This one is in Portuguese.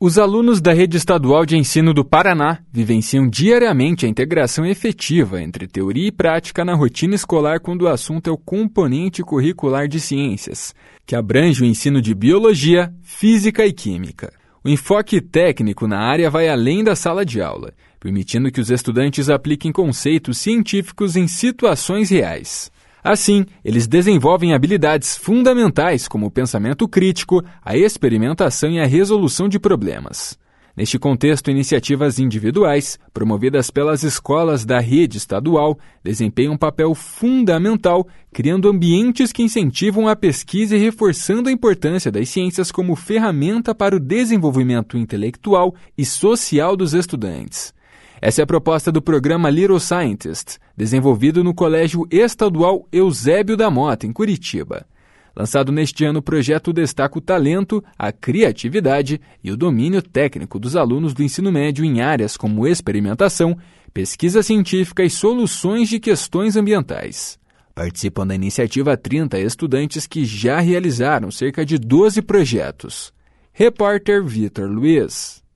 Os alunos da Rede Estadual de Ensino do Paraná vivenciam diariamente a integração efetiva entre teoria e prática na rotina escolar quando o assunto é o componente curricular de ciências, que abrange o ensino de biologia, física e química. O enfoque técnico na área vai além da sala de aula, permitindo que os estudantes apliquem conceitos científicos em situações reais. Assim, eles desenvolvem habilidades fundamentais como o pensamento crítico, a experimentação e a resolução de problemas. Neste contexto, iniciativas individuais, promovidas pelas escolas da rede estadual, desempenham um papel fundamental, criando ambientes que incentivam a pesquisa e reforçando a importância das ciências como ferramenta para o desenvolvimento intelectual e social dos estudantes. Essa é a proposta do programa Little Scientist, desenvolvido no Colégio Estadual Eusébio da Mota, em Curitiba. Lançado neste ano, o projeto destaca o talento, a criatividade e o domínio técnico dos alunos do ensino médio em áreas como experimentação, pesquisa científica e soluções de questões ambientais. Participam da iniciativa 30 estudantes que já realizaram cerca de 12 projetos. Repórter Vitor Luiz.